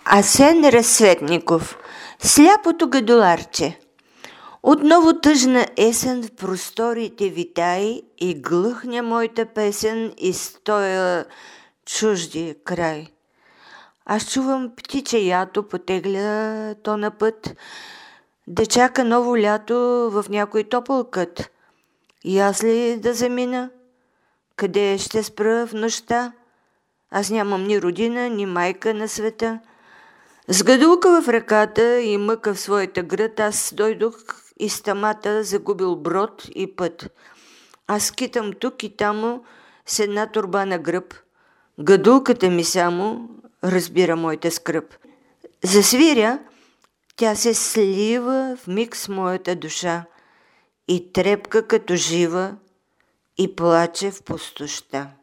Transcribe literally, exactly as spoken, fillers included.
Асен Разсветников. Сляпото гадоларче. Отново тъжна есен в просторите витай и глъхня моята песен из тоя чужди край. Аз чувам птиче ято потегля то на път, да чака ново лято в някой топъл кът. И аз ли да замина? Къде ще спра в нощта? Аз нямам ни родина, ни майка на света. С гадулка в ръката и мъка в своята град, аз дойдох из тамата, загубил брод и път. Аз китам тук и тамо с една торба на гръб. Гадулката ми само разбира моята скръб. Засвиря, тя се слива в миг с моята душа и трепка като жива и плаче в пустощта.